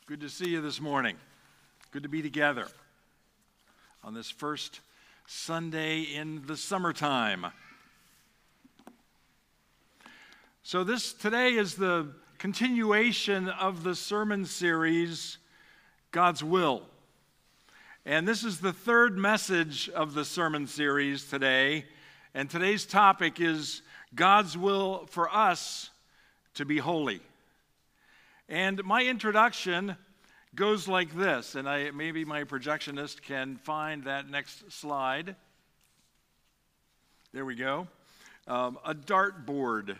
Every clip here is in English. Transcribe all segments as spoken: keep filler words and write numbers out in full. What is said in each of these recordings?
Good to see you this morning. Good to be together on this first Sunday in the summertime. So this today is the continuation of the sermon series, God's Will. And this is the third message of the sermon series today. And today's topic is God's will for us to be holy. And my introduction goes like this, and I maybe my projectionist can find that next slide. There we go. Um, a dartboard.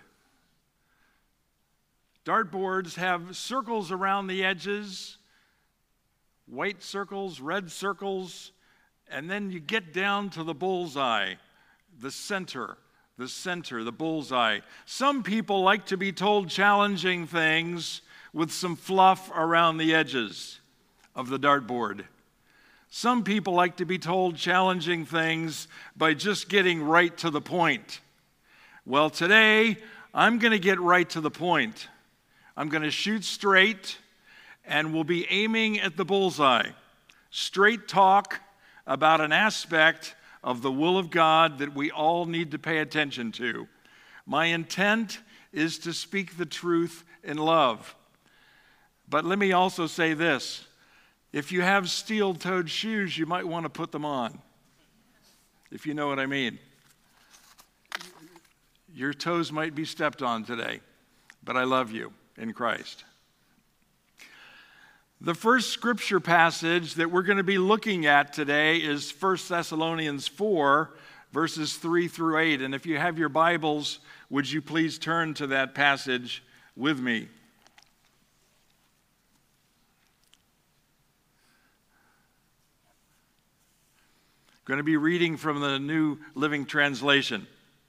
Dartboards have circles around the edges, white circles, red circles, and then you get down to the bullseye, the center, the center, the bullseye. Some people like to be told challenging things with some fluff around the edges of the dartboard. Some people like to be told challenging things by just getting right to the point. Well, today, I'm going to get right to the point. I'm going to shoot straight, and we'll be aiming at the bullseye. Straight talk about an aspect of the will of God that we all need to pay attention to. My intent is to speak the truth in love. But let me also say this. If you have steel-toed shoes, you might want to put them on, if you know what I mean. Your toes might be stepped on today, but I love you in Christ. The first scripture passage that we're going to be looking at today is First Thessalonians four, verses three through eight. And if you have your Bibles, would you please turn to that passage with me? I'm going to be reading from the New Living Translation.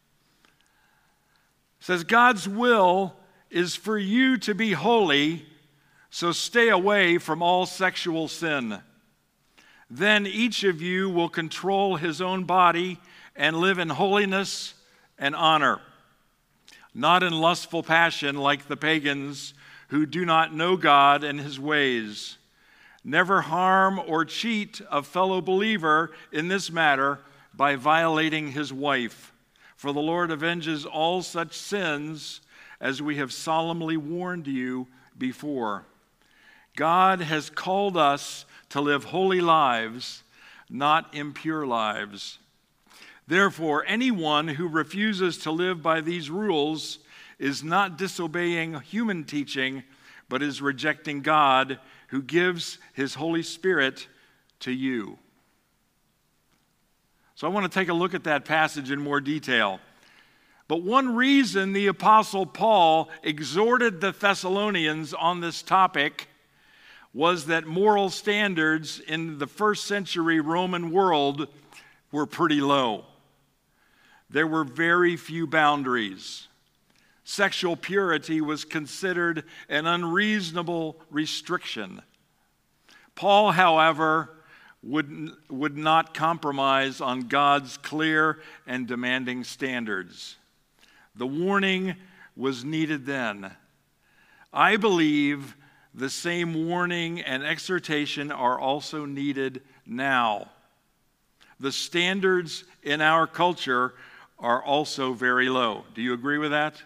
It says, God's will is for you to be holy, so stay away from all sexual sin. Then each of you will control his own body and live in holiness and honor, not in lustful passion like the pagans who do not know God and his ways. Never harm or cheat a fellow believer in this matter by violating his wife. For the Lord avenges all such sins as we have solemnly warned you before. God has called us to live holy lives, not impure lives. Therefore, anyone who refuses to live by these rules is not disobeying human teaching, but is rejecting God, who gives his Holy Spirit to you. So I want to take a look at that passage in more detail. But one reason the Apostle Paul exhorted the Thessalonians on this topic was that moral standards in the first century Roman world were pretty low. There were very few boundaries. Sexual purity was considered an unreasonable restriction. Paul, however, would, would not compromise on God's clear and demanding standards. The warning was needed then. I believe the same warning and exhortation are also needed now. The standards in our culture are also very low. Do you agree with that?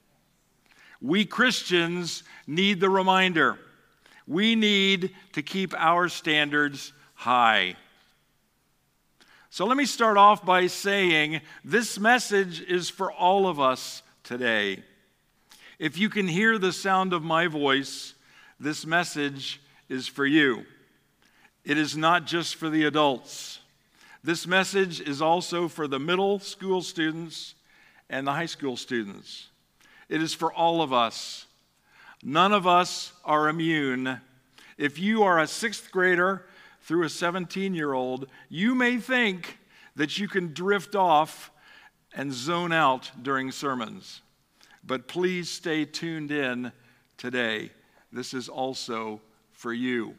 We Christians need the reminder. We need to keep our standards high. So let me start off by saying this message is for all of us today. If you can hear the sound of my voice, this message is for you. It is not just for the adults. This message is also for the middle school students and the high school students. It is for all of us. None of us are immune. If you are a sixth grader through a seventeen-year-old, you may think that you can drift off and zone out during sermons. But please stay tuned in today. This is also for you.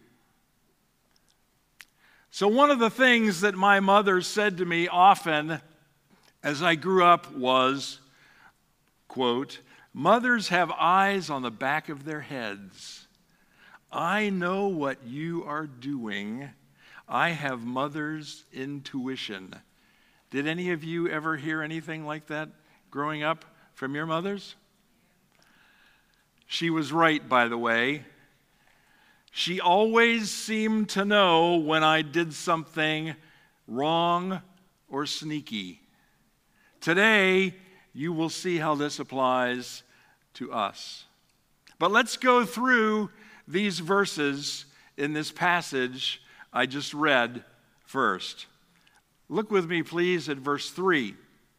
So one of the things that my mother said to me often as I grew up was, quote, mothers have eyes on the back of their heads. I know what you are doing. I have mother's intuition. Did any of you ever hear anything like that growing up from your mothers? She was right, by the way. She always seemed to know when I did something wrong or sneaky. Today, you will see how this applies to us. But let's go through these verses in this passage I just read first. Look with me, please, at verse three.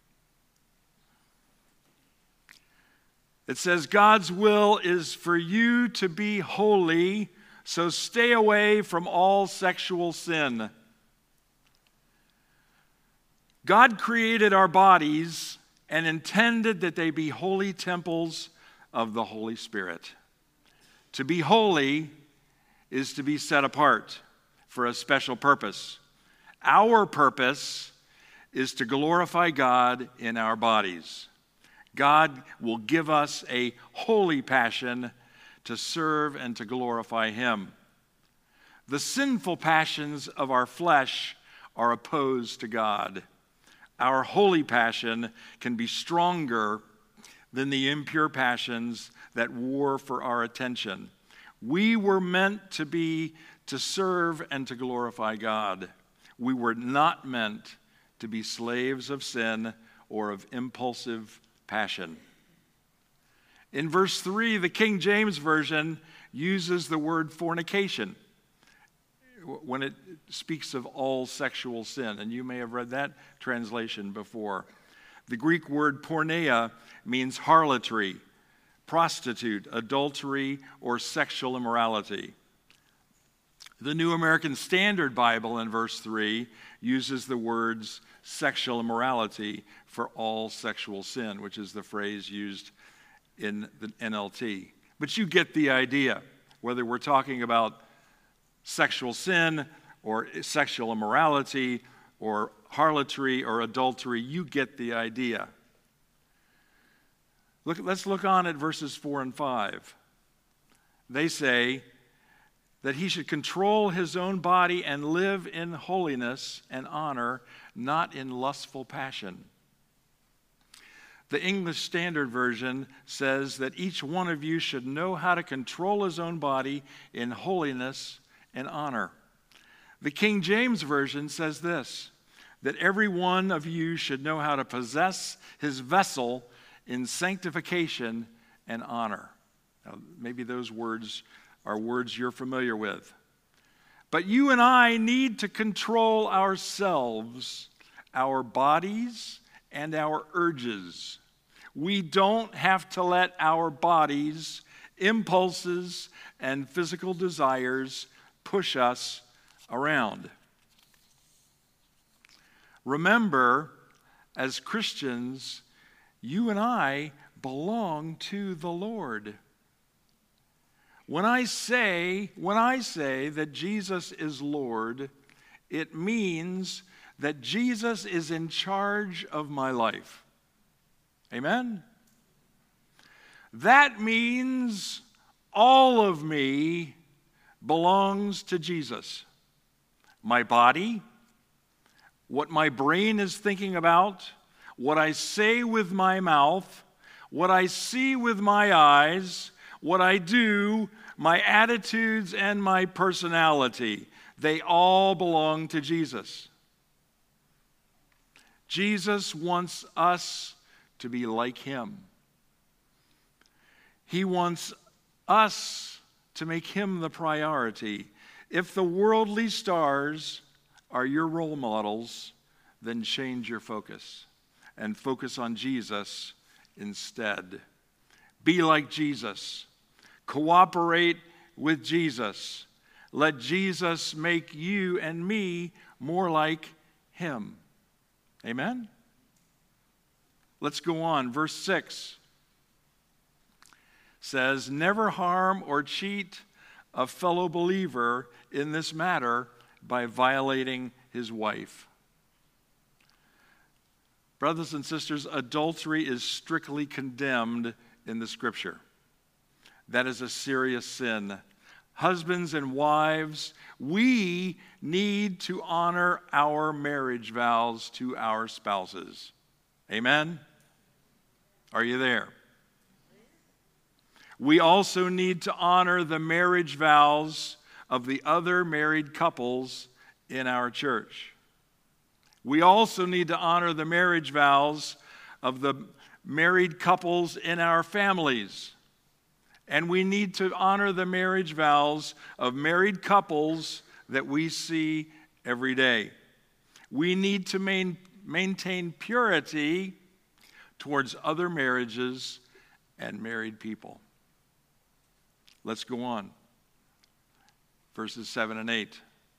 It says, God's will is for you to be holy, so stay away from all sexual sin. God created our bodies and intended that they be holy temples of the Holy Spirit. To be holy is to be set apart for a special purpose. Our purpose is to glorify God in our bodies. God will give us a holy passion to serve and to glorify Him. The sinful passions of our flesh are opposed to God. Our holy passion can be stronger than the impure passions that war for our attention. We were meant to be to serve and to glorify God. We were not meant to be slaves of sin or of impulsive passion. In verse three, the King James Version uses the word fornication when it speaks of all sexual sin, and you may have read that translation before. The Greek word porneia means harlotry, prostitute, adultery, or sexual immorality. The New American Standard Bible in verse three uses the words sexual immorality for all sexual sin, which is the phrase used in the N L T. But you get the idea, whether we're talking about sexual sin or sexual immorality or harlotry or adultery, you get the idea. Look, let's look on at verses four and five. They say that he should control his own body and live in holiness and honor, not in lustful passion. The English Standard Version says that each one of you should know how to control his own body in holiness and honor. The King James Version says this, that every one of you should know how to possess his vessel in sanctification and honor. Now, maybe those words are words you're familiar with. But you and I need to control ourselves, our bodies, and our urges. We don't have to let our bodies, impulses, and physical desires push us around. Remember, as Christians, you and I belong to the Lord. When I say, when I say that Jesus is Lord, it means that Jesus is in charge of my life. Amen? That means all of me belongs to Jesus. My body, what my brain is thinking about, what I say with my mouth, what I see with my eyes, what I do, my attitudes, and my personality, they all belong to Jesus. Jesus wants us to be like Him. He wants us to make Him the priority. If the worldly stars are your role models, then change your focus and focus on Jesus instead. Be like Jesus. Cooperate with Jesus. Let Jesus make you and me more like Him. Amen? Let's go on. Verse six says, never harm or cheat a fellow believer in this matter by violating his wife. Brothers and sisters, adultery is strictly condemned in the Scripture. That is a serious sin. husbands and wives, we need to honor our marriage vows to our spouses. Amen? Are you there? We also need to honor the marriage vows of the other married couples in our church. We also need to honor the marriage vows of the married couples in our families. And we need to honor the marriage vows of married couples that we see every day. We need to main, maintain purity towards other marriages and married people. Let's go on. Verses seven and eight.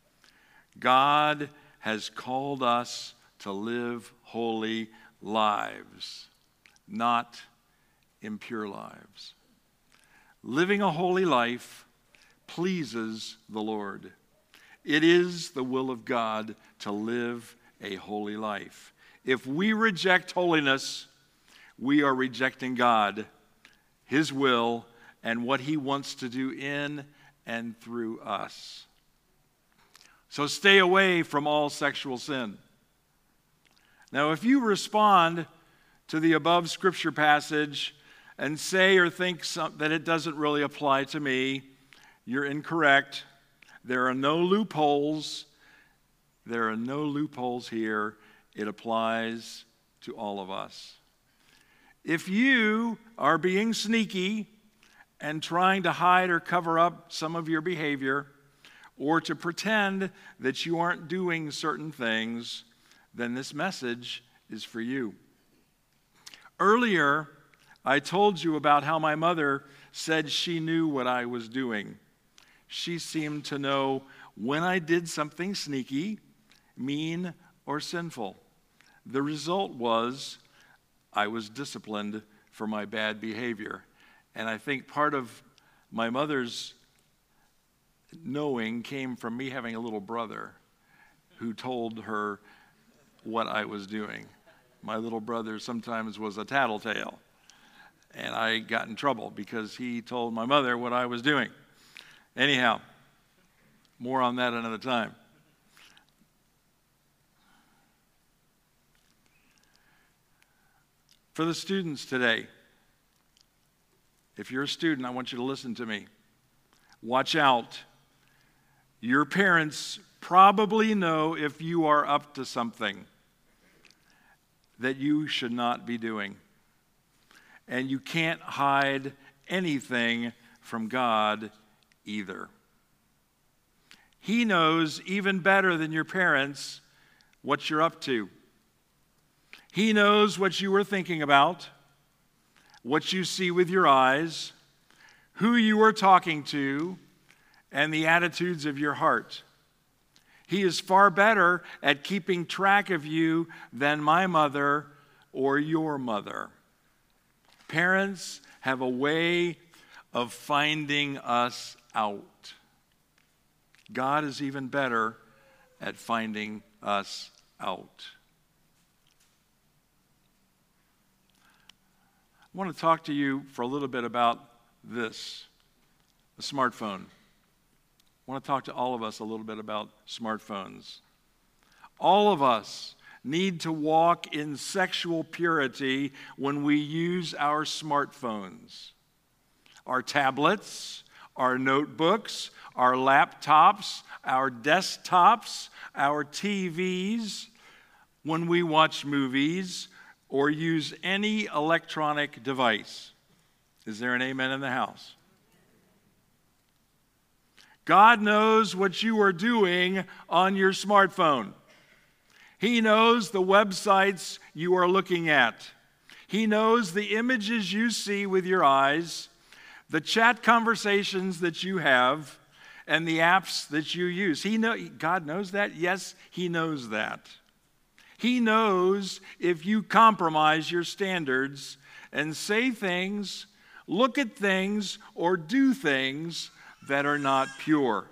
God has called us to live holy lives, not impure lives. Living a holy life pleases the Lord. It is the will of God to live a holy life. If we reject holiness, we are rejecting God, His will, and what He wants to do in and through us. So stay away from all sexual sin. Now, if you respond to the above scripture passage and say or think some, that it doesn't really apply to me, you're incorrect. There are no loopholes. There are no loopholes here. It applies to all of us. If you are being sneaky and trying to hide or cover up some of your behavior, or to pretend that you aren't doing certain things, then this message is for you. Earlier, I told you about how my mother said she knew what I was doing. She seemed to know when I did something sneaky, mean, or sinful. The result was I was disciplined for my bad behavior. And I think part of my mother's knowing came from me having a little brother who told her what I was doing. My little brother sometimes was a tattletale, and I got in trouble because he told my mother what I was doing. Anyhow, more on that another time. For the students today, if you're a student, I want you to listen to me. Watch out. Your parents probably know if you are up to something that you should not be doing. And you can't hide anything from God either. He knows even better than your parents what you're up to. He knows what you were thinking about, what you see with your eyes, who you are talking to, and the attitudes of your heart. He is far better at keeping track of you than my mother or your mother. Parents have a way of finding us out. God is even better at finding us out. I want to talk to you for a little bit about this, the smartphone. I want to talk to all of us a little bit about smartphones. All of us need to walk in sexual purity when we use our smartphones, our tablets, our notebooks, our laptops, our desktops, our T Vs, when we watch movies or use any electronic device. Is there an amen in the house? God knows what you are doing on your smartphone. He knows the websites you are looking at. He knows the images you see with your eyes, the chat conversations that you have, and the apps that you use. He know, God knows that? Yes, He knows that. He knows if you compromise your standards and say things, look at things, or do things that are not pure.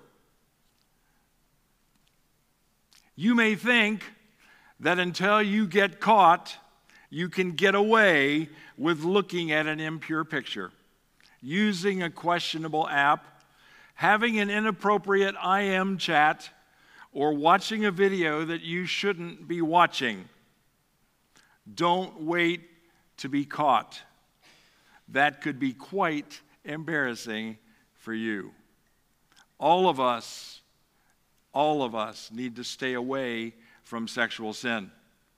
You may think that until you get caught, you can get away with looking at an impure picture, using a questionable app, having an inappropriate I M chat, or watching a video that you shouldn't be watching. Don't wait to be caught. That could be quite embarrassing for you. All of us, all of us need to stay away from sexual sin.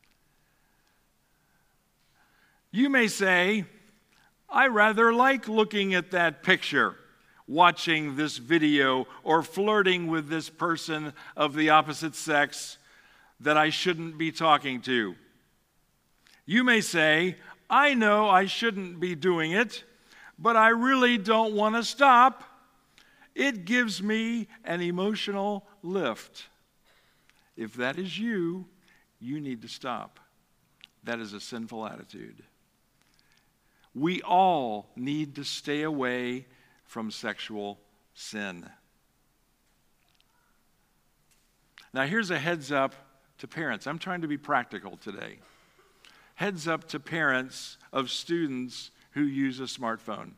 You may say, I rather like looking at that picture, watching this video, or flirting with this person of the opposite sex that I shouldn't be talking to. You may say, I know I shouldn't be doing it, but I really don't want to stop. It gives me an emotional lift. If that is you, you need to stop. That is a sinful attitude. We all need to stay away from sexual sin. Now, here's a heads up to parents. I'm trying to be practical today. Heads up to parents of students who use a smartphone.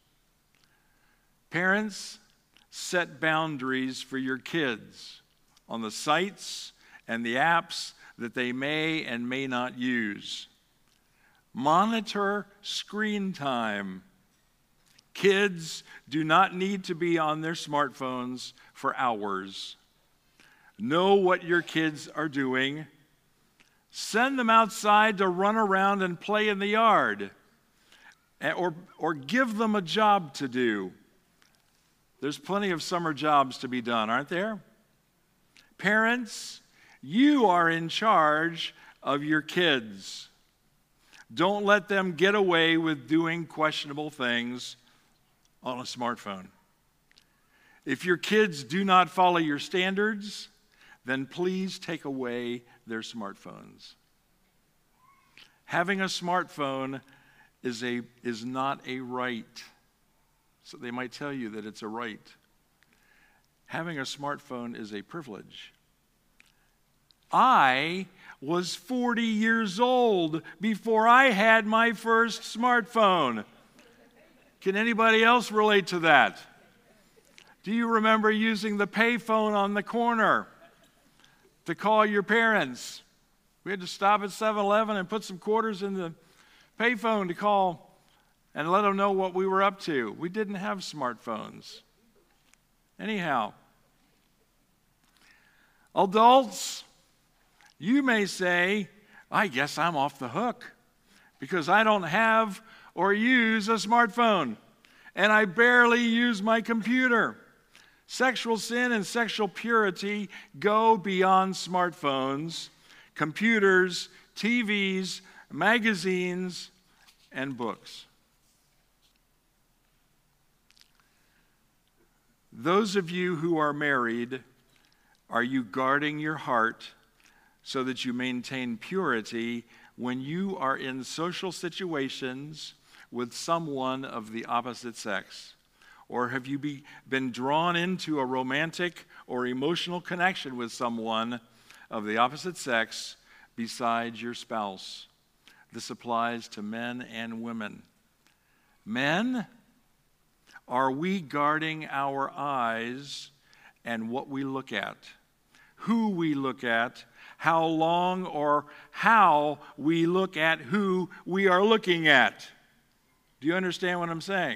Parents, set boundaries for your kids on the sites and the apps that they may and may not use. Monitor screen time. Kids do not need to be on their smartphones for hours. Know what your kids are doing. Send them outside to run around and play in the yard, or, or give them a job to do. There's plenty of summer jobs to be done, aren't there? Parents, you are in charge of your kids. Don't let them get away with doing questionable things on a smartphone. If your kids do not follow your standards, then please take away their smartphones. Having a smartphone is a is not a right. So they might tell you that it's a right. Having a smartphone is a privilege. I was forty years old before I had my first smartphone. Can anybody else relate to that? Do you remember using the payphone on the corner to call your parents? We had to stop at seven eleven and put some quarters in the payphone to call and let them know what we were up to. We didn't have smartphones. Anyhow, adults, you may say, I guess I'm off the hook because I don't have or use a smartphone, and I barely use my computer. Sexual sin and sexual purity go beyond smartphones, computers, T Vs, magazines, and books. Those of you who are married, are you guarding your heart so that you maintain purity when you are in social situations with someone of the opposite sex? Or have you be, been drawn into a romantic or emotional connection with someone of the opposite sex besides your spouse? This applies to men and women. Men, are we guarding our eyes and what we look at, who we look at, how long or how we look at who we are looking at? Do you understand what I'm saying?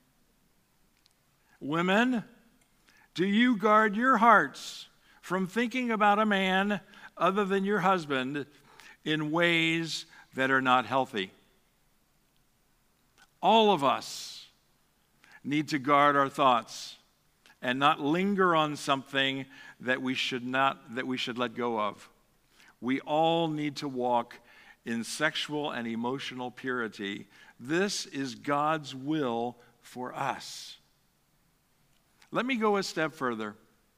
Women, do you guard your hearts from thinking about a man other than your husband in ways that are not healthy? All of us need to guard our thoughts and not linger on something that we should not that we should let go of. We all need to walk in sexual and emotional purity. This is God's will for us. Let me go a step further.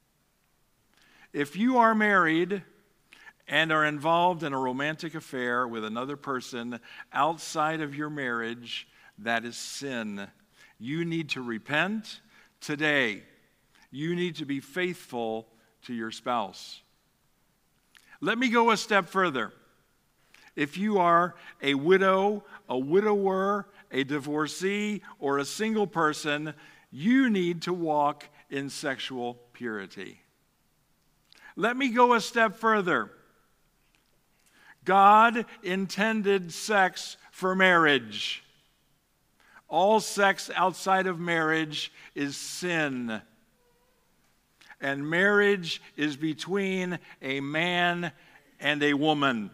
If you are married and are involved in a romantic affair with another person outside of your marriage, that is sin. You need to repent today. You need to be faithful to your spouse. Let me go a step further. If you are a widow, a widower, a divorcee, or a single person, you need to walk in sexual purity. Let me go a step further. God intended sex for marriage. All sex outside of marriage is sin. And marriage is between a man and a woman.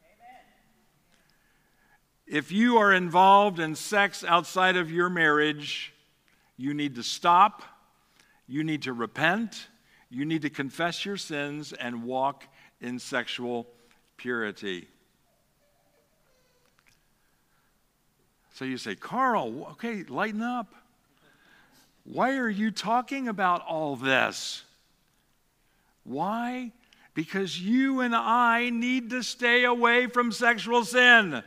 If you are involved in sex outside of your marriage, you need to stop, you need to repent, you need to confess your sins and walk in sexual purity. So you say, Carl, okay, lighten up. Why are you talking about all this? Why? Because you and I need to stay away from sexual sin.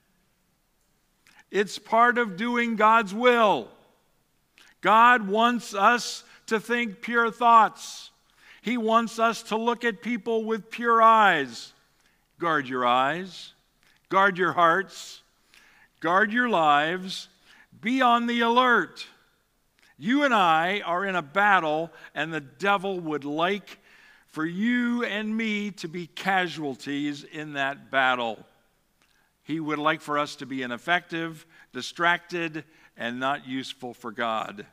It's part of doing God's will. God wants us to think pure thoughts. He wants us to look at people with pure eyes. Guard your eyes. Guard your hearts. Guard your lives. Be on the alert. You and I are in a battle, and the devil would like for you and me to be casualties in that battle. He would like for us to be ineffective, distracted, and not useful for God.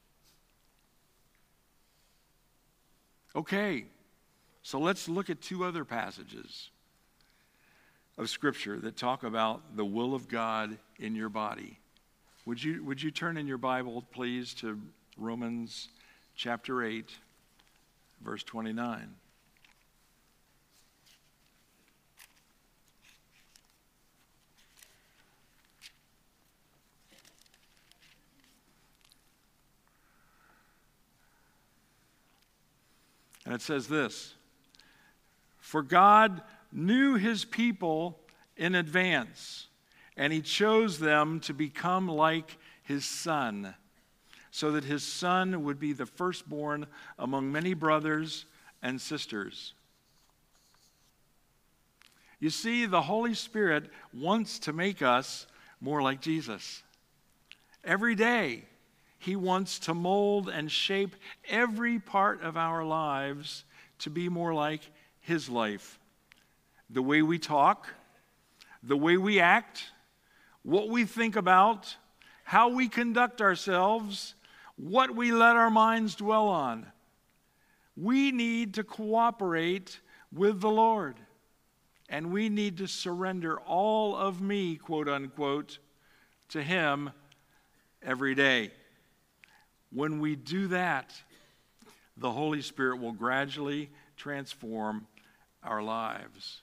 Okay, so let's look at two other passages of Scripture that talk about the will of God in your body. Would you, would you turn in your Bible, please, to Romans chapter eight, verse twenty-nine. And it says this, "For God knew his people in advance, and he chose them to become like his Son, so that his Son would be the firstborn among many brothers and sisters." You see, the Holy Spirit wants to make us more like Jesus. Every day, he wants to mold and shape every part of our lives to be more like his life. The way we talk, the way we act, what we think about, how we conduct ourselves, what we let our minds dwell on. We need to cooperate with the Lord. And we need to surrender all of me, quote unquote, to him every day. When we do that, the Holy Spirit will gradually transform our lives.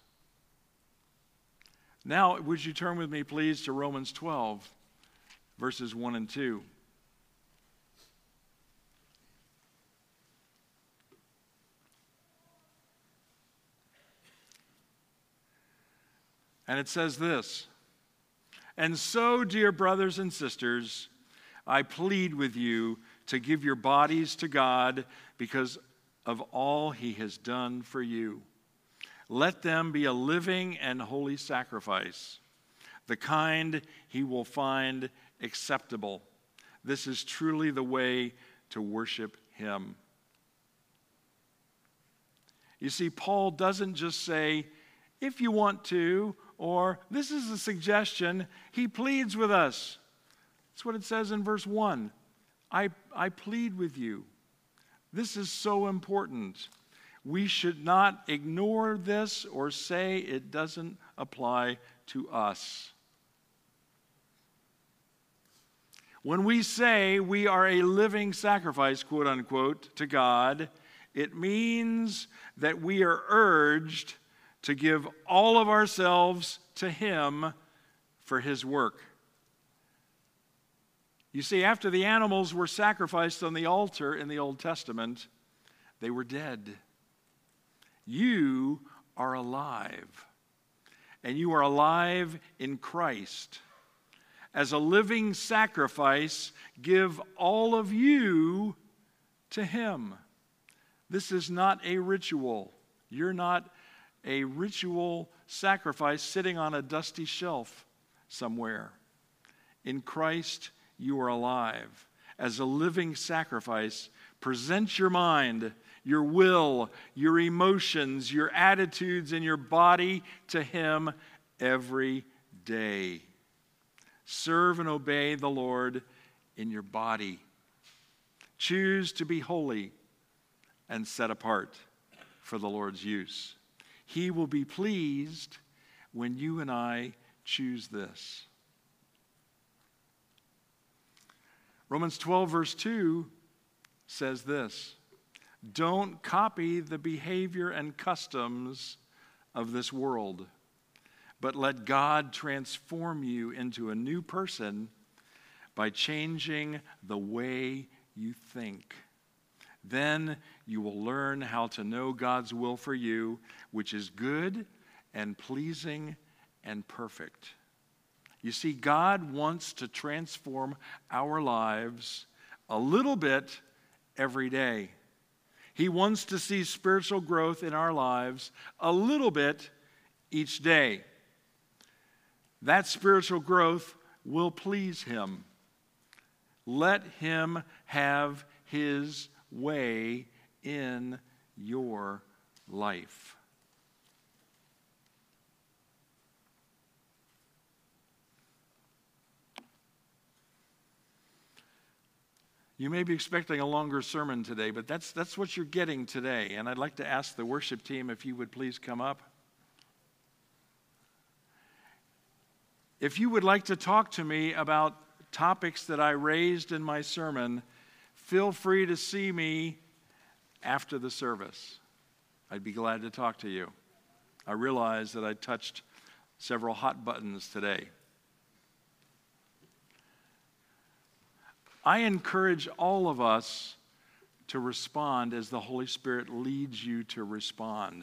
Now, would you turn with me, please, to Romans twelve, verses one and two. And it says this, "And so, dear brothers and sisters, I plead with you to give your bodies to God because of all he has done for you. Let them be a living and holy sacrifice, the kind he will find acceptable. This is truly the way to worship him." You see, Paul doesn't just say, "if you want to," or "this is a suggestion." He pleads with us. That's what it says in verse one. I, I plead with you. This is so important. We should not ignore this or say it doesn't apply to us. When we say we are a living sacrifice, quote unquote, to God, it means that we are urged to give all of ourselves to him for his work. You see, after the animals were sacrificed on the altar in the Old Testament, they were dead. You are alive, and you are alive in Christ. As a living sacrifice, give all of you to him. This is not a ritual. You're not a ritual sacrifice sitting on a dusty shelf somewhere. In Christ, you are alive. As a living sacrifice, Present your mind, your will, your emotions, your attitudes, and your body to Him every day. Serve and obey the Lord in your body. Choose to be holy and set apart for the Lord's use. He will be pleased when you and I choose this. Romans twelve, verse two says this: don't copy the behavior and customs of this world, but let God transform you into a new person by changing the way you think. Then you will learn how to know God's will for you, which is good and pleasing and perfect. You see, God wants to transform our lives a little bit every day. He wants to see spiritual growth in our lives a little bit each day. That spiritual growth will please Him. Let Him have His way in your life. You may be expecting a longer sermon today, but that's, that's what you're getting today. And I'd like to ask the worship team if you would please come up. If you would like to talk to me about topics that I raised in my sermon, feel free to see me after the service. I'd be glad to talk to you. I realize that I touched several hot buttons today. I encourage all of us to respond as the Holy Spirit leads you to respond.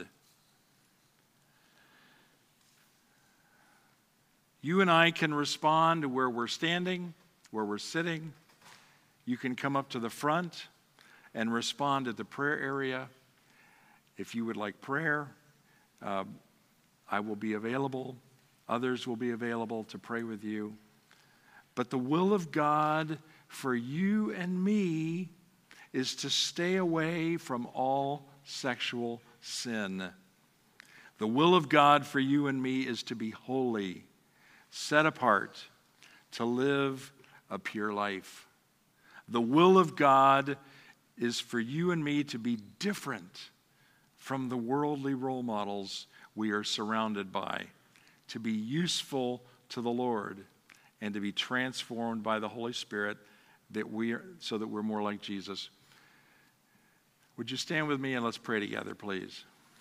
You and I can respond to where we're standing, where we're sitting. You can come up to the front and respond at the prayer area. If you would like prayer, uh, I will be available. Others will be available to pray with you. But the will of God for you and me is to stay away from all sexual sin. The will of God for you and me is to be holy, set apart, to live a pure life. The will of God is for you and me to be different from the worldly role models we are surrounded by, to be useful to the Lord, and to be transformed by the Holy Spirit that we are, so that we're more like Jesus. Would you stand with me and let's pray together, please?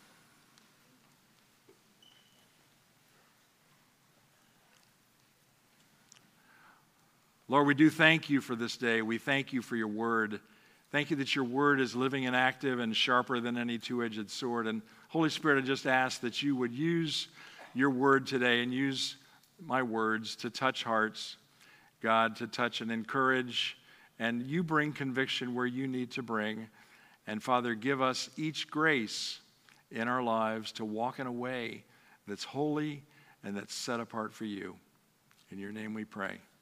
Lord, we do thank you for this day. We thank you for your word. Thank you that your word is living and active and sharper than any two-edged sword. And Holy Spirit, I just ask that you would use your word today and use my words to touch hearts, God, to touch and encourage, and you bring conviction where you need to bring. And Father, give us each grace in our lives to walk in a way that's holy and that's set apart for you. In your name we pray.